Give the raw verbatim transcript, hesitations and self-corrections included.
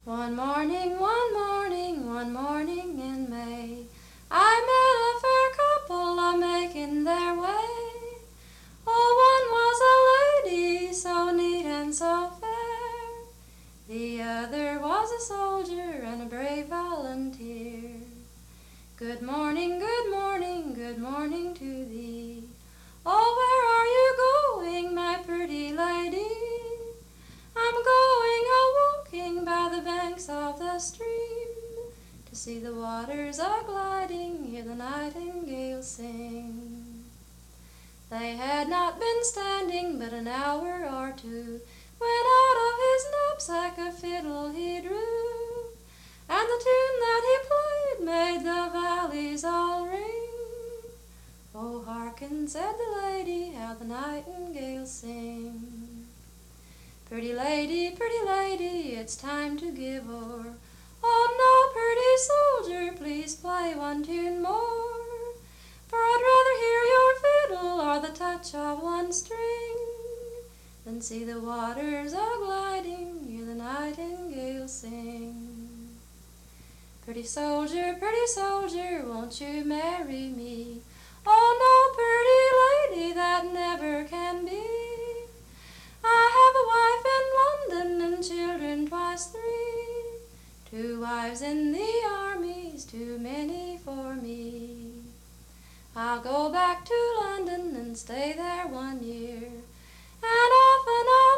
One morning, one morning, one morning in May, I met a fair couple a-making their way. Oh, one was a lady, so neat and so fair. The other was a soldier and a brave volunteer. Good morning, good morning, good morning to thee. Oh, where are you going, my pretty lady? I'm going a-walking by the banks of the stream, to see the waters a-gliding, hear the nightingale sing. They had not been standing but an hour or two, when out of his knapsack a fiddle he drew, and the tune that he played made the valleys all ring. Oh, hearken, said the lady, how the nightingales sing. Pretty lady, pretty lady, it's time to give o'er. Oh, no, pretty soldier, please play one tune more, for I'd rather hear your fiddle or the touch of one string than see the waters a-gliding, hear the nightingale sing. Pretty soldier, pretty soldier, won't you marry me? Oh, no, pretty lady, that never can be. I have a wife in London and children twice three, two wives in the army's too many for me. I'll go back to London and stay there one year, and often I'll